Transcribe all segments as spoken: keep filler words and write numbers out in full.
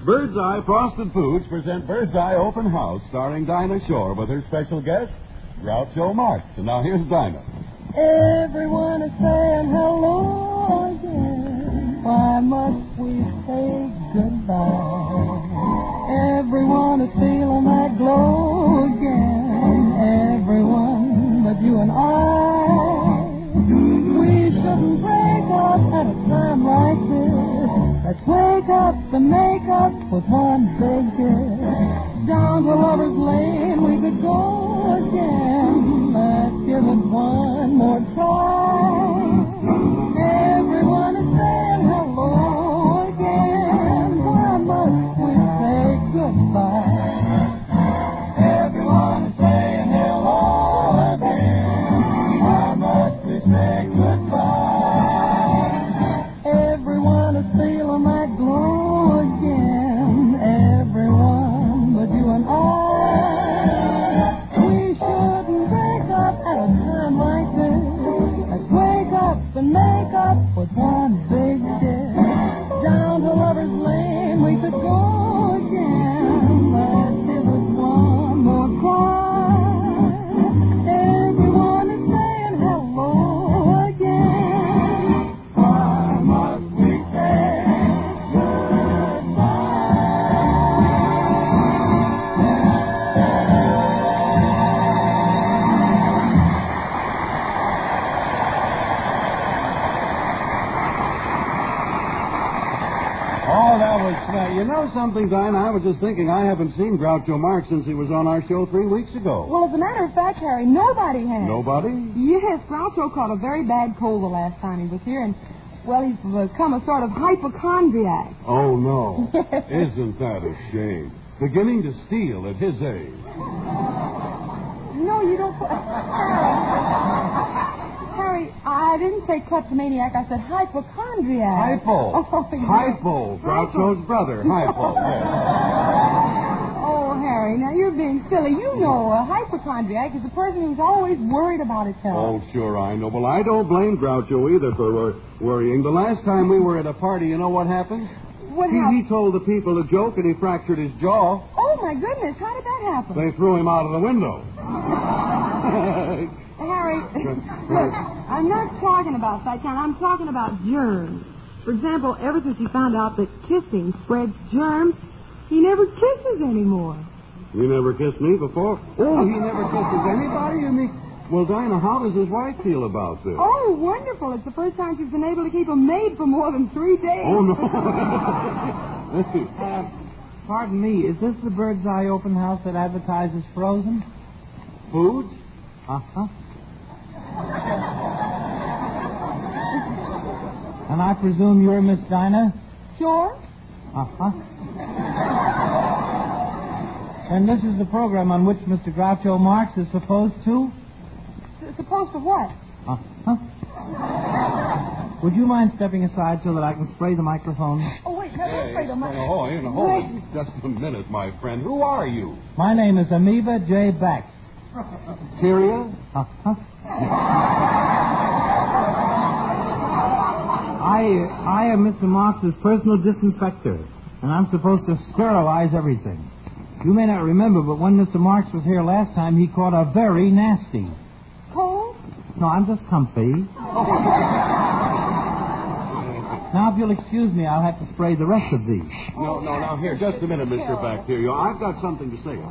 Bird's Eye Frosted Foods present Bird's Eye Open House, starring Dinah Shore with her special guest, Groucho Marx. And now here's Dinah. Everyone is saying hello again. Why must we say goodbye? Everyone is feeling that glow again. Everyone but you and I. We shouldn't break up at a time like this. Let's wake up and make up with one big kiss. Down to Lover's Lane we could go again. Let's give it one more try. Everyone is saying hello again. Why must we say goodbye? Everyone is saying hello again. Why must we say goodbye? Everyone is feeling that glow again. Everyone but you and I. We shouldn't break up at a time like this. Let's wake up and make up with one big kiss. Down to Lover's Lane we could go again. Let's give it one more cry. Everyone is saying hello again. Why must we say Oh, that was... Uh, you know something, Dinah? I was just thinking I haven't seen Groucho Marx since he was on our show three weeks ago. Well, as a matter of fact, Harry, nobody has. Nobody? Yes, Groucho caught a very bad cold the last time he was here, and, well, he's become a sort of hypochondriac. Oh, no. Yes. Isn't that a shame? Beginning to steal at his age. No, you don't... Harry, I didn't say kleptomaniac. I said hypochondriac. Hypo. Oh, yes. Hypo. Groucho's brother. Hypo. Yes. Oh, Harry, now you're being silly. You know a hypochondriac is a person who's always worried about his health. Oh, sure, I know. Well, I don't blame Groucho either for wor- worrying. The last time we were at a party, you know what happened? What he, happened? he told the people a joke and he fractured his jaw. Oh, my goodness. How did that happen? They threw him out of the window. Harry, look, I'm not talking about that kind. I'm talking about germs. For example, ever since he found out that kissing spreads germs, he never kisses anymore. You never kissed me before? Oh, he never kisses anybody? You mean... Well, Dinah, how does his wife feel about this? Oh, wonderful. It's the first time she's been able to keep a maid for more than three days. Oh, no. Uh, pardon me, is this the Bird's Eye Open House that advertises frozen? Foods? Uh-huh. And I presume you're Miss Dinah? Sure. Uh-huh. And this is the program on which Mister Groucho Marx is supposed to? S- supposed to what? Uh-huh. Would you mind stepping aside so that I can spray the microphone? Oh, wait, no, don't spray the mic- Oh, you know, hold on just a minute, my friend. Who are you? My name is Amoeba J. Bax. Syria? Uh-huh. I, I am Mister Marx's personal disinfector, and I'm supposed to sterilize everything. You may not remember, but when Mister Marx was here last time, he caught a very nasty. Cold? No, I'm just comfy. Now, if you'll excuse me, I'll have to spray the rest of these. No, no, now, here, just a minute, Mister Bacteria. I've got something to say.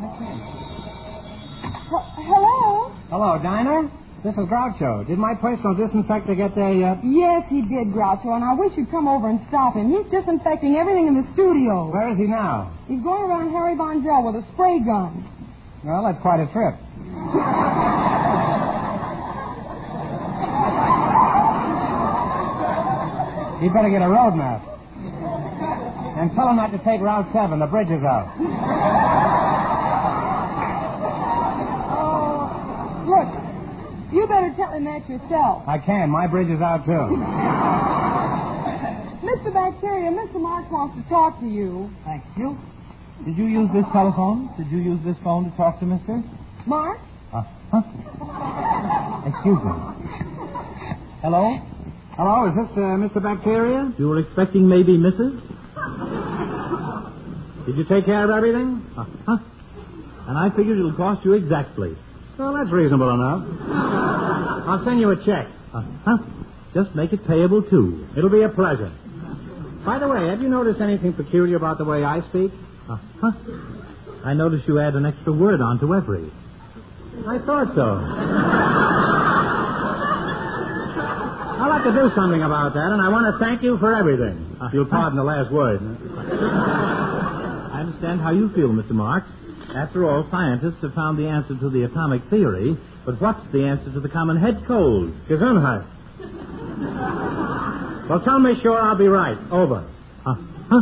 H- hello? Hello, Dinah. This is Groucho. Did my personal disinfector get there yet? Yes, he did, Groucho, and I wish you'd come over and stop him. He's disinfecting everything in the studio. Where is he now? He's going around Harry Bondrell with a spray gun. Well, that's quite a trip. He'd better get a road map. And tell him not to take Route seven. The bridge is out. Oh, look, you better tell him that yourself. I can. My bridge is out, too. Mister Bacteria, Mister Marx wants to talk to you. Thank you. Did you use this telephone? Did you use this phone to talk to Mister? Marx? Uh-huh. Excuse me. Hello? Hello, is this uh, Mister Bacteria? You were expecting maybe Missus Did you take care of everything? Uh-huh. And I figured it'll cost you exactly. Well, that's reasonable enough. I'll send you a check. Uh-huh. Just make it payable, too. It'll be a pleasure. By the way, have you noticed anything peculiar about the way I speak? Uh-huh. I noticed you add an extra word onto every. I thought so. I'll have to do something about that, and I want to thank you for everything. Uh, You'll pardon the last word. I understand how you feel, Mister Marks. After all, scientists have found the answer to the atomic theory, but what's the answer to the common head cold? Gesundheit. Well, tell me sure I'll be right. Over. Uh, huh?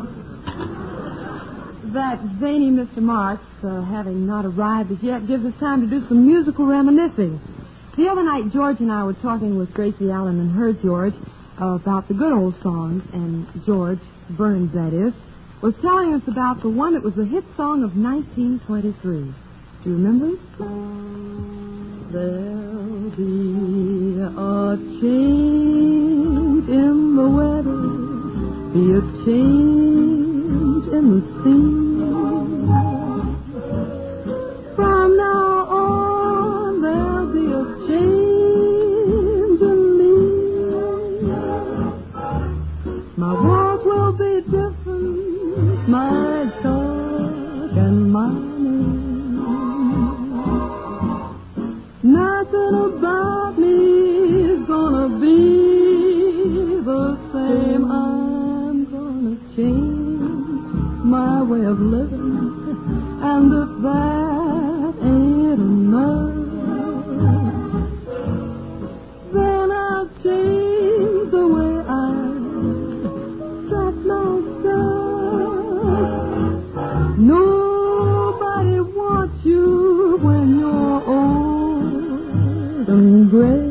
That zany Mister Marks, uh, having not arrived as yet, gives us time to do some musical reminiscing. The other night, George and I were talking with Gracie Allen and her George uh, about the good old songs, and George, Burns that is, was telling us about the one that was a hit song of nineteen twenty-three. Do you remember it? There'll be a change in the weather, be a change in the sea. From now on, there'll be a change in me. My walk will be different, my talk and my name. Nothing about me is gonna be the same. I'm gonna change my way of living, and if that ain't enough, then I'll change the way I dress myself. Nobody wants you when you're old and gray.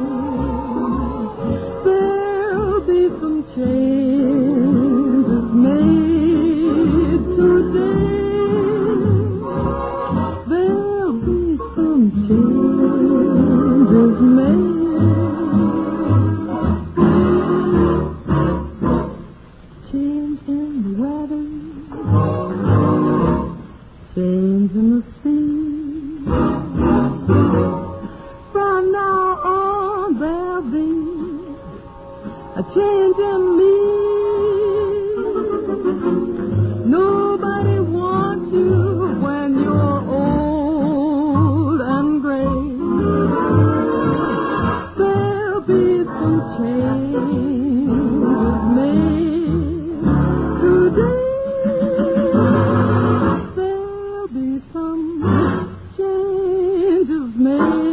There'll be some changes made today. There'll be some changes made. Change in the weather, change in the sea. From now on, there'll be a change in me. Nobody wants you when you're old and gray. There'll be some changes made today. There'll be some changes made.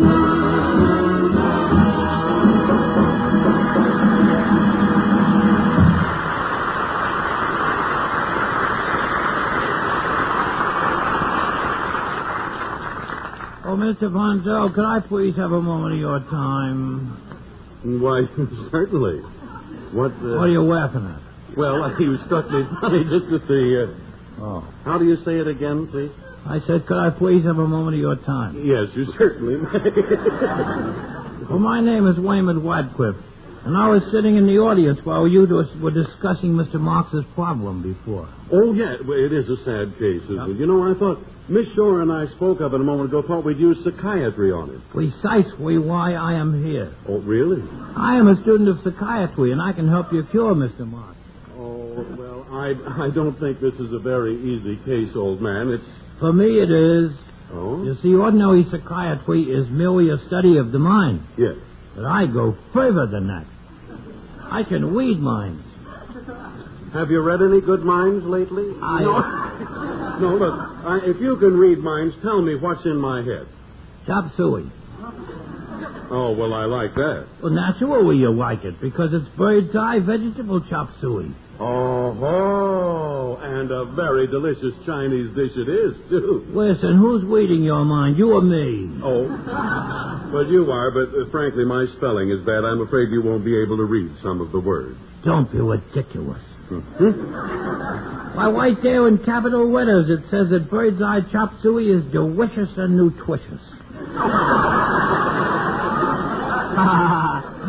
Oh, Mister Ponzo, could I please have a moment of your time? Why, certainly. What, uh... What are you laughing at? Well, you struck me funny just at the, uh... Oh. How do you say it again, please? I said, could I please have a moment of your time? Yes, you certainly may. Well, my name is Wayman Wadcliffe, and I was sitting in the audience while you were discussing Mister Marks's problem before. Oh, yeah, well, it is a sad case, isn't Yep. it? You know, I thought Miss Shore and I spoke of it a moment ago, thought we'd use psychiatry on it. Precisely why I am here. Oh, really? I am a student of psychiatry, and I can help you cure Mister Marks. Oh, well, I, I don't think this is a very easy case, old man. It's... For me, it is. Oh? You see, ordinary psychiatry is merely a study of the mind. Yes. But I go further than that. I can read minds. Have you read any good minds lately? I... No, no look, I, if you can read minds, tell me what's in my head. Chop suey. Oh, well, I like that. Well, naturally you like it, because it's bird's eye vegetable chop suey. Oh, oh, and a very delicious Chinese dish it is, too. Listen, who's reading your mind, you or me? Oh, well, you are, but uh, frankly, my spelling is bad. I'm afraid you won't be able to read some of the words. Don't be ridiculous. Hmm? Why, right there in capital letters, it says that bird's eye chop suey is delicious and nutritious.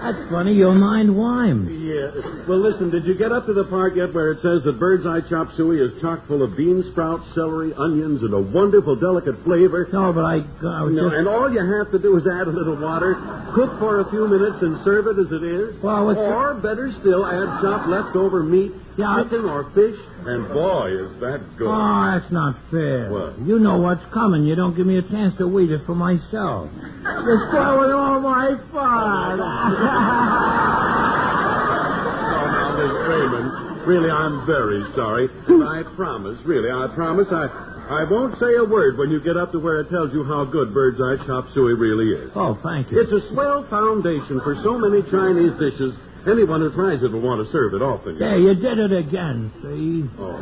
That's funny. Your mind whimed. Yeah. Well, listen, did you get up to the part yet where it says that Bird's Eye Chop Suey is chock full of bean sprouts, celery, onions, and a wonderful, delicate flavor? No, but I... I was No, just... and all you have to do is add a little water, cook for a few minutes, and serve it as it is. Well, what's... Or, better still, add chopped leftover meat, Yeah, chicken, or fish, and boy, is that good. Oh, that's not fair. What? You know what's coming. You don't give me a chance to eat it for myself. You're spoiling all my fun. Oh, now, Miss Raymond, really, I'm very sorry. And I promise, really, I promise, I, I won't say a word when you get up to where it tells you how good Bird's Eye Chop Suey really is. Oh, thank you. It's a swell foundation for so many Chinese dishes. Anyone who tries it will want to serve it often. There, you did it again, see? Oh.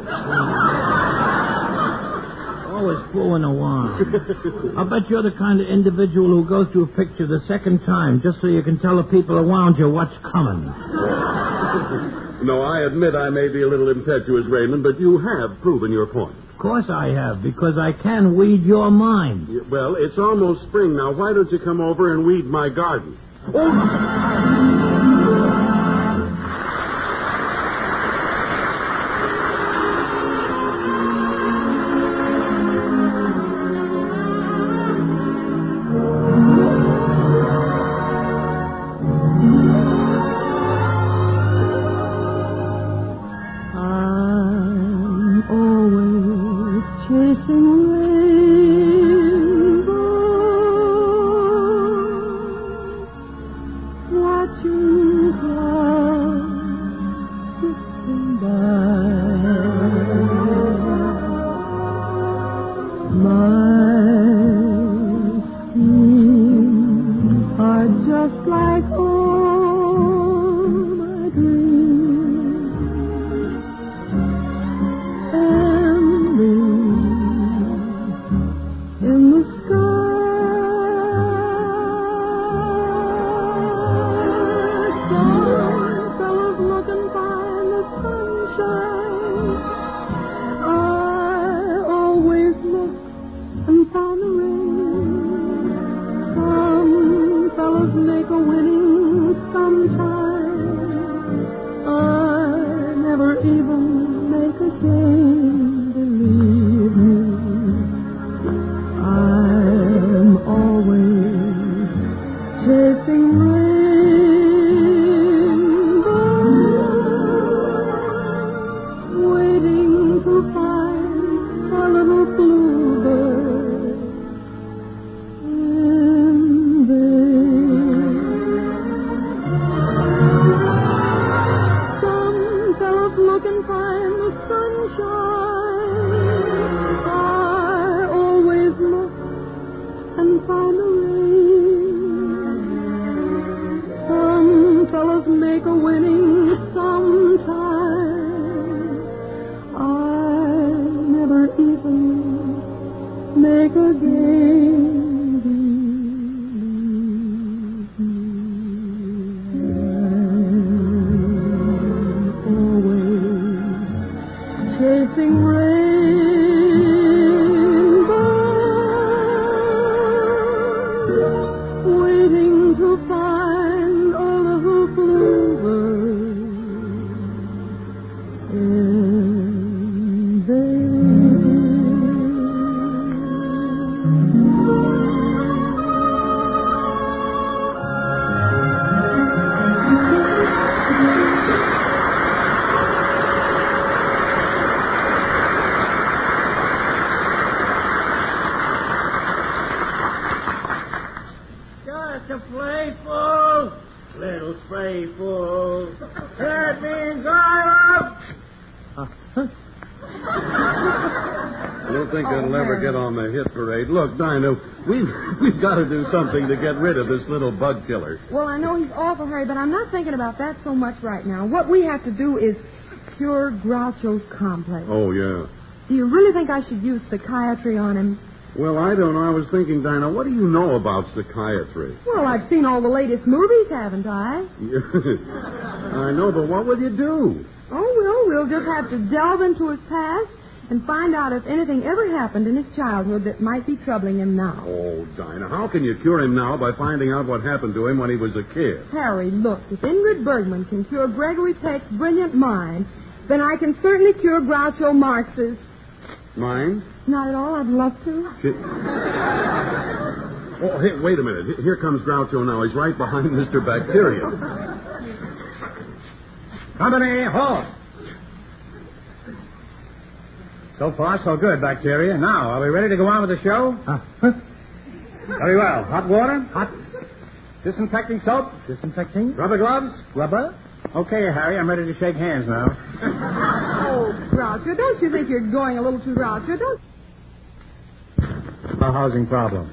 Always fooling around. I bet you're the kind of individual who goes to a picture the second time just so you can tell the people around you what's coming. No, I admit I may be a little impetuous, Raymond, but you have proven your point. Of course I have, because I can weed your mind. Yeah, well, it's almost spring now. Why don't you come over and weed my garden? Oh! Look, Dinah, we've, we've got to do something to get rid of this little bug killer. Well, I know he's awful, Harry, but I'm not thinking about that so much right now. What we have to do is cure Groucho's complex. Oh, yeah. Do you really think I should use psychiatry on him? Well, I don't know. I was thinking, Dinah, what do you know about psychiatry? Well, I've seen all the latest movies, haven't I? I know, but what will you do? Oh, well, we'll just have to delve into his past and find out if anything ever happened in his childhood that might be troubling him now. Oh, Dinah, how can you cure him now by finding out what happened to him when he was a kid? Harry, look, if Ingrid Bergman can cure Gregory Peck's brilliant mind, then I can certainly cure Groucho Marx's. Mine? Not at all. I'd love to. She... Oh, hey, wait a minute. Here comes Groucho now. He's right behind Mister Bacteria. Company, halt! So far, so good, Bacteria. Now, are we ready to go on with the show? Uh, huh. Very well. Hot water? Hot. Disinfecting soap? Disinfecting. Rubber gloves? Rubber. Okay, Harry, I'm ready to shake hands now. Oh, Groucho, don't you think you're going a little too Groucho? Don't... A housing problem.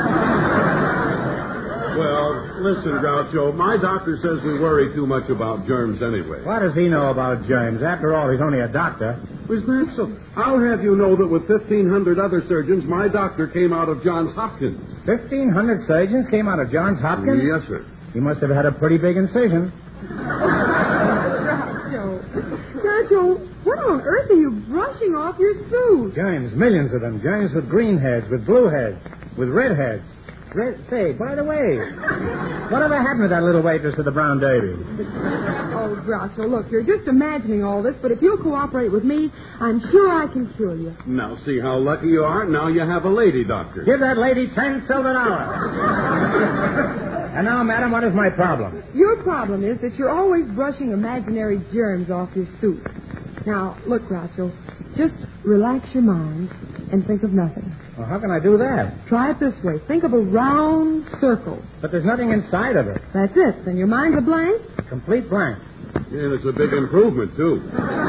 Well, listen, Groucho, my doctor says we worry too much about germs anyway. What does he know about germs? After all, he's only a doctor. Is that so? I'll have you know that with fifteen hundred other surgeons, my doctor came out of Johns Hopkins. fifteen hundred surgeons came out of Johns Hopkins? Yes, sir. He must have had a pretty big incision. Groucho, Groucho, what on earth are you brushing off your suit? Germs, millions of them. Germs with green heads, with blue heads, with red heads. Red... Say, by the way, whatever happened to that little waitress at the Brown Derby? Oh, Groucho, look, you're just imagining all this, but if you'll cooperate with me, I'm sure I can cure you. Now, see how lucky you are? Now you have a lady doctor. Give that lady ten silver dollars. And now, madam, what is my problem? Your problem is that you're always brushing imaginary germs off your suit. Now, look, Groucho, just relax your mind and think of nothing. Well, how can I do that? Try it this way. Think of a round circle. But there's nothing inside of it. That's it. Then your mind's a blank? Complete blank. And it's a big improvement, too.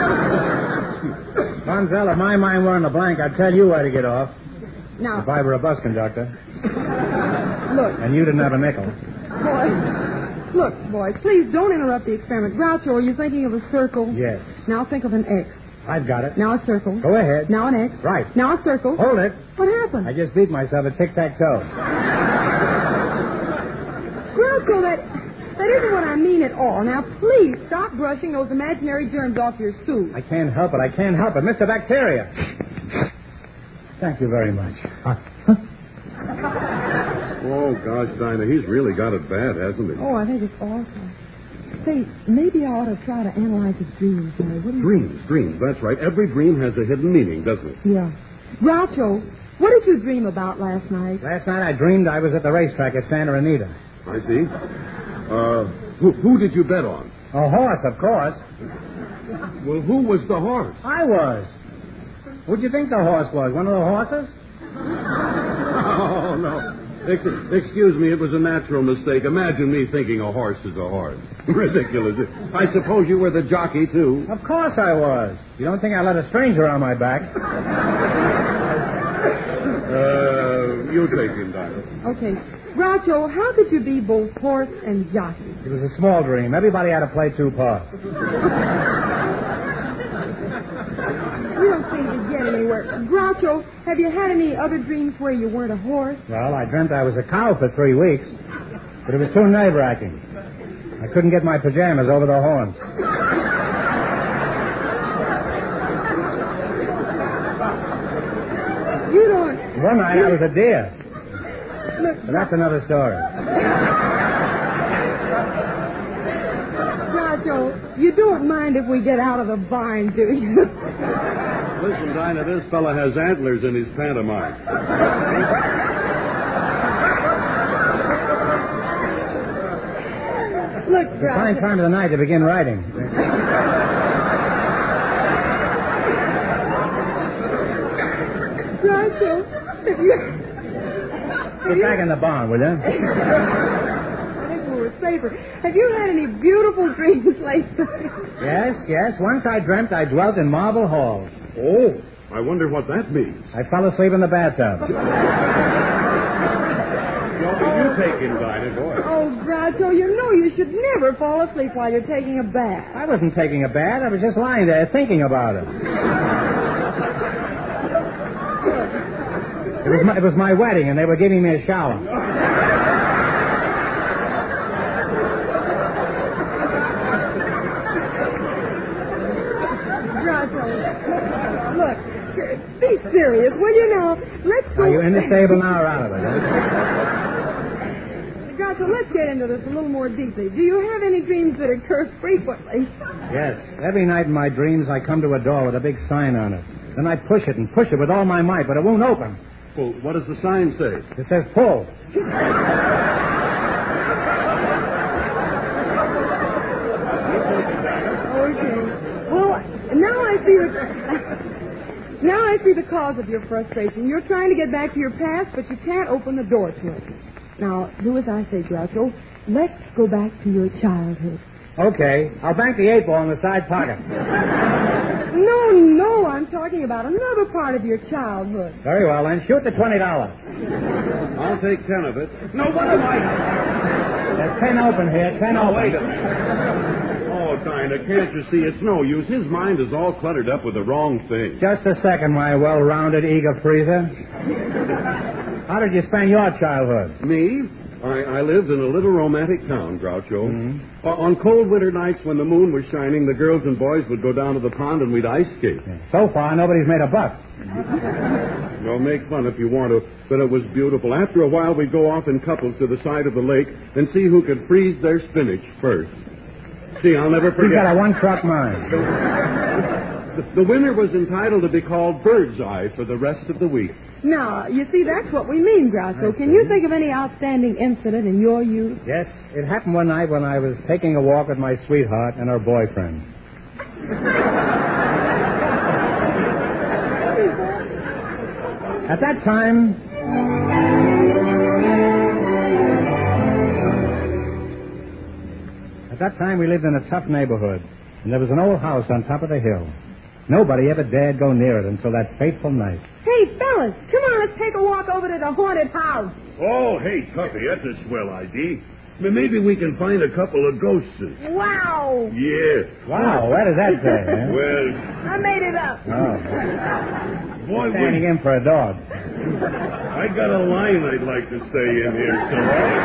Bonzell, if my mind weren't a blank, I'd tell you where to get off. Now, If I were a bus conductor. look, And you didn't have a nickel. boys. Look, boys, please don't interrupt the experiment. Groucho, are you thinking of a circle? Yes. Now think of an X. I've got it. Now a circle. Go ahead. Now an X. Right. Now a circle. Hold it. What happened? I just beat myself at tic-tac-toe. Groucho, that, that isn't what I mean at all. Now, please stop brushing those imaginary germs off your suit. I can't help it. I can't help it. Mister Bacteria. Thank you very much. Oh, gosh, Dinah, he's really got it bad, hasn't he? Oh, I think it's awful. Say, maybe I ought to try to analyze his dreams, Harry, wouldn't you? Dreams, dreams, that's right. Every dream has a hidden meaning, doesn't it? Yeah. Groucho, what did you dream about last night? Last night I dreamed I was at the racetrack at Santa Anita. I see. Uh, who, who did you bet on? A horse, of course. Well, who was the horse? I was. Who'd you think the horse was? One of the horses? Oh, no. Ex- excuse me, it was a natural mistake. Imagine me thinking a horse is a horse. Ridiculous. I suppose you were the jockey, too. Of course I was. You don't think I let a stranger on my back? Uh, you take him, Dinah. Okay. Groucho, how could you be both horse and jockey? It was a small dream. Everybody had to play two parts. You don't seem to get anywhere. Groucho, have you had any other dreams where you weren't a horse? Well, I dreamt I was a cow for three weeks, but it was too nerve-wracking. I couldn't get my pajamas over the horns. You don't... One night I was a deer. Look, But that's another story. Groucho, you don't mind if we get out of the barn, do you? Listen, Dinah, this fella has antlers in his pantomime. Look, It's a fine Groucho. time of the night to begin writing. Groucho, if you... Get back in the barn, will you? I think we were safer. Have you had any beautiful dreams lately? Yes, yes. Once I dreamt I dwelt in marble halls. Oh, I wonder what that means. I fell asleep in the bathtub. You, you take him, Dinah. Go ahead. Oh, Groucho, you know you should never fall asleep while you're taking a bath. I wasn't taking a bath. I was just lying there thinking about it. It was my, it was my wedding, and they were giving me a shower. Groucho. Look, be serious, will you now? Let's go... Are you in the stable now or out of it, huh? Groucho, let's get into this a little more deeply. Do you have any dreams that occur frequently? Yes. Every night in my dreams, I come to a door with a big sign on it. Then I push it and push it with all my might, but it won't open. Well, what does the sign say? It says pull. Okay. Well, now I see the... Now I see the cause of your frustration. You're trying to get back to your past, but you can't open the door to it. Now, do as I say, Groucho. Let's go back to your childhood. Okay. I'll bank the eight ball in the side pocket. No, no, I'm talking about another part of your childhood. Very well, then. Shoot the twenty dollars. I'll take ten of it. No, what am I... There's ten open here. Ten No, open. wait a minute. Oh, Dinah, can't you see? It's no use. His mind is all cluttered up with the wrong thing. Just a second, my well-rounded eager freezer. How did you spend your childhood? Me? I, I lived in a little romantic town, Groucho. Mm-hmm. Uh, on cold winter nights when the moon was shining, the girls and boys would go down to the pond and we'd ice skate. So far, nobody's made a buck. Well, make fun if you want to, but it was beautiful. After a while, we'd go off in couples to the side of the lake and see who could freeze their spinach first. See, I'll never He's forget. got a one-truck mind. The, the winner was entitled to be called Bird's Eye for the rest of the week. Now, you see, that's what we mean, Groucho. Can you think of any outstanding incident in your youth? Yes, it happened one night when I was taking a walk with my sweetheart and her boyfriend. At that time... At that time, we lived in a tough neighborhood, and there was an old house on top of the hill. Nobody ever dared go near it until that fateful night. Hey, fellas, come on, let's take a walk over to the haunted house. Oh, hey, Tuffy, that's a swell idea. Maybe we can find a couple of ghosts. Wow. Yeah. Wow, what does that say, huh? Well, I made it up. Oh. boy, Standing we... in for a dog. I got a line I'd like to stay in here, so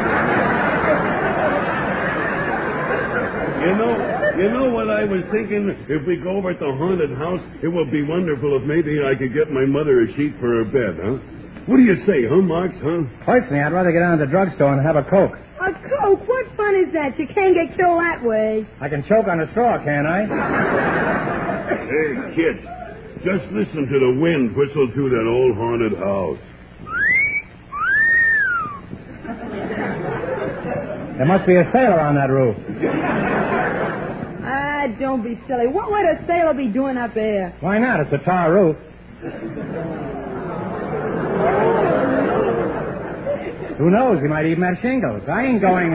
You know, you know what I was thinking? If we go over at the haunted house, it would be wonderful if maybe I could get my mother a sheet for her bed, huh? What do you say, huh, Marks, huh? Personally, I'd rather get down to the drugstore and have a Coke. A Coke? What fun is that? You can't get killed that way. I can choke on a straw, can't I? Hey, kid, just listen to the wind whistle through that old haunted house. There must be a sailor on that roof. Ah, don't be silly. What would a sailor be doing up there? Why not? It's a tar roof. Who knows? He might even have shingles. I ain't going...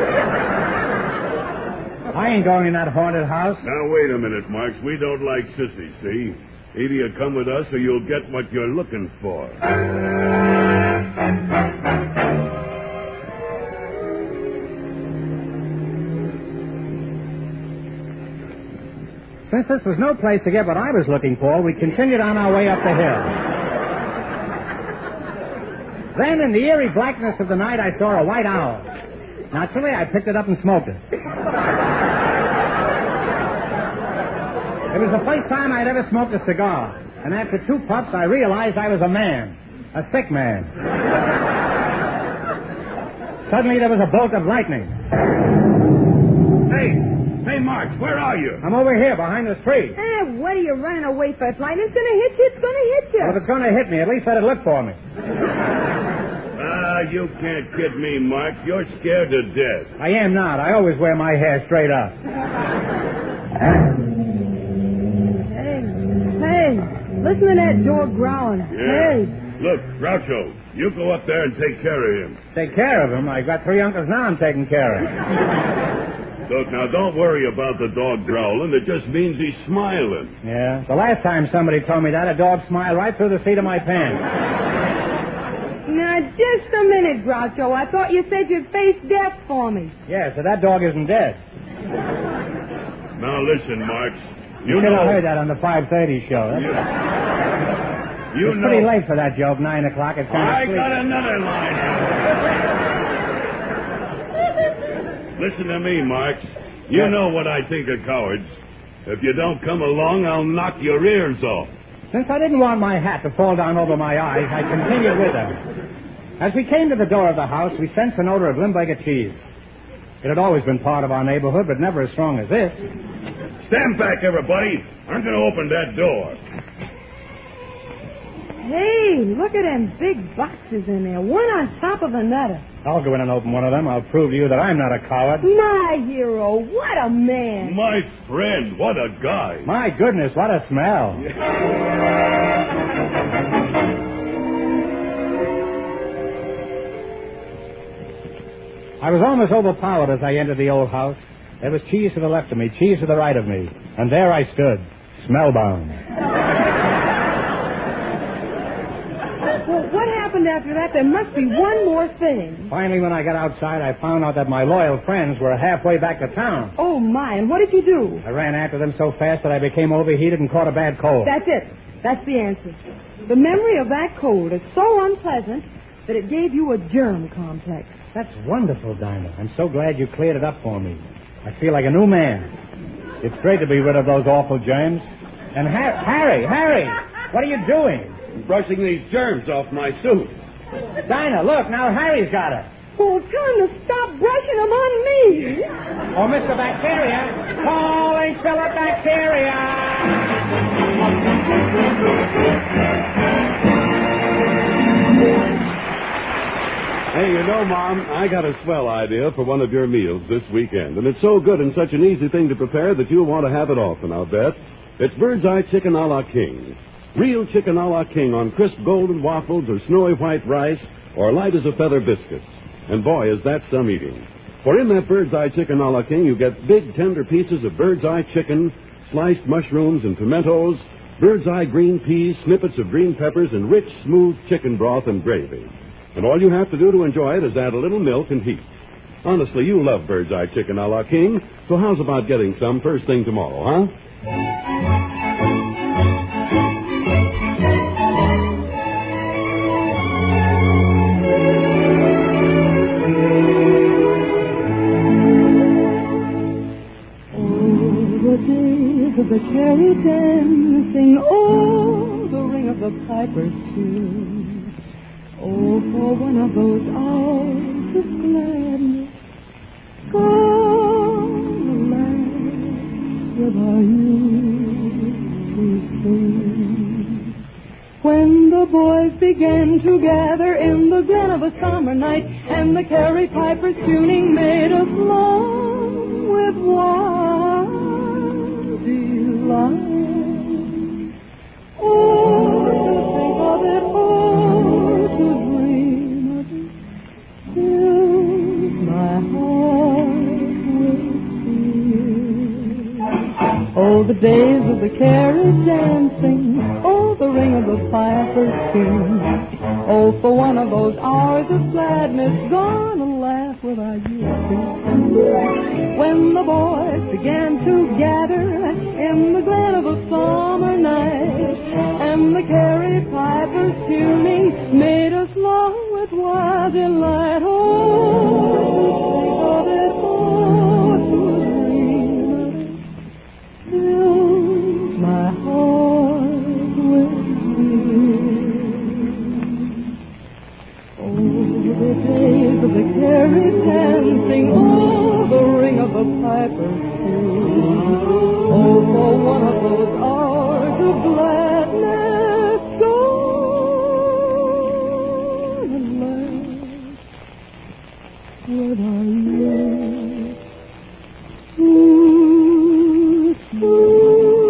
I ain't going in that haunted house. Now, wait a minute, Marks. We don't like sissies, see? Either you come with us or you'll get what you're looking for. Since this was no place to get what I was looking for, we continued on our way up the hill. Then, in the eerie blackness of the night, I saw a white owl. Naturally, I picked it up and smoked it. It was the first time I'd ever smoked a cigar. And after two puffs, I realized I was a man. A sick man. Suddenly, there was a bolt of lightning. Hey! Hey, Marks, where are you? I'm over here, behind this tree. Eh, what are you running away for? If lightning's going to hit you, it's going to hit you. Well, if it's going to hit me, at least let it look for me. Ah, you can't kid me, Marks. You're scared to death. I am not. I always wear my hair straight up. Hey, hey, listen to that dog growling. Yeah. Hey. Look, Groucho, you go up there and take care of him. Take care of him? I've got three uncles now I'm taking care of. Look, now, don't worry about the dog growling. It just means he's smiling. Yeah? The last time somebody told me that, a dog smiled right through the seat of my pants. Now, just a minute, Groucho. I thought you said you'd face death for me. Yeah, so that dog isn't dead. Now, listen, Marks. You, You should know... have heard that on the five thirty show. That's... You, you it's know... pretty late for that joke, nine o'clock. It's kind I of got another line. Listen to me, Marks. You know what I think of cowards. If you don't come along, I'll knock your ears off. Since I didn't want my hat to fall down over my eyes, I continued with them. As we came to the door of the house, we sensed an odor of Limburger cheese. It had always been part of our neighborhood, but never as strong as this. Stand back, everybody. I'm going to open that door. Hey, look at them big boxes in there, one on top of another. I'll go in and open one of them. I'll prove to you that I'm not a coward. My hero, what a man. My friend, what a guy. My goodness, what a smell. I was almost overpowered as I entered the old house. There was cheese to the left of me, cheese to the right of me. And there I stood, smellbound. Well, what happened after that? There must be one more thing. Finally, when I got outside, I found out that my loyal friends were halfway back to town. Oh, my, and what did you do? I ran after them so fast that I became overheated and caught a bad cold. That's it. That's the answer. The memory of that cold is so unpleasant that it gave you a germ complex. That's wonderful, Dinah. I'm so glad you cleared it up for me. I feel like a new man. It's great to be rid of those awful germs. And ha- Harry, Harry, what are you doing? I'm brushing these germs off my suit. Dinah, look, now Harry's got it. Well, tell him to stop brushing them on me. Oh, Mister Bacteria, calling Philip Bacteria. Hey, you know, Mom, I got a swell idea for one of your meals this weekend. And it's so good and such an easy thing to prepare that you'll want to have it often, I'll bet. It's Bird's Eye Chicken a la King. Real chicken a la King on crisp golden waffles or snowy white rice or light as a feather biscuits. And boy, is that some eating. For in that Bird's Eye Chicken a la King, you get big, tender pieces of Bird's Eye chicken, sliced mushrooms and pimentos, Bird's Eye green peas, snippets of green peppers, and rich, smooth chicken broth and gravy. And all you have to do to enjoy it is add a little milk and heat. Honestly, you love Bird's Eye Chicken a la King, so how's about getting some first thing tomorrow, huh? The cherry dancing, oh, the ring of the piper's tune. Oh, for one of those hours of gladness, gone alas, without you too soon. When the boys began to gather in the glen of a summer night, and the Carrie Piper's tuning made us long with wild delight. Oh, to think of it, oh, to dream of it, fills my heart with fear. Oh, the days of the carriage dancing, oh, the ring of the piper's tune. Oh, for one of those hours of gladness, gone and laugh without you too. When the boys began to gather in the glen of a summer night, and the Carrie Piper's tuning made us long with wild delight. Oh, to think of it, oh, to dream of it, fills my heart with fear. Oh, the days of the Carrie dancing, oh, the ring of the piper's tune. Oh, for one of those hours of gladness, gone and last without you too soon.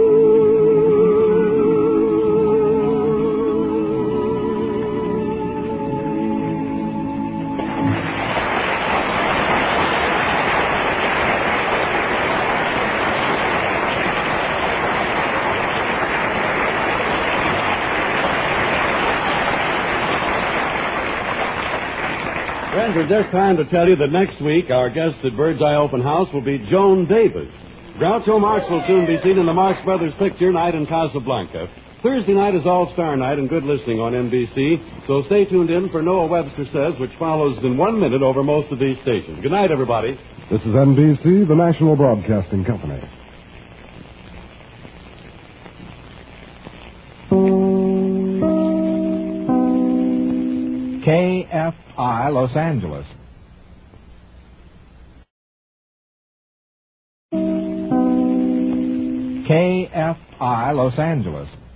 Friends, we're just trying to tell you that next week our guest at Bird's Eye Open House will be Joan Davis. Groucho Marx will soon be seen in the Marx Brothers picture Night in Casablanca. Thursday night is All-Star Night and good listening on N B C, so stay tuned in for Noah Webster Says, which follows in one minute over most of these stations. Good night, everybody. This is N B C, the National Broadcasting Company. K F I Los Angeles. K F I Los Angeles.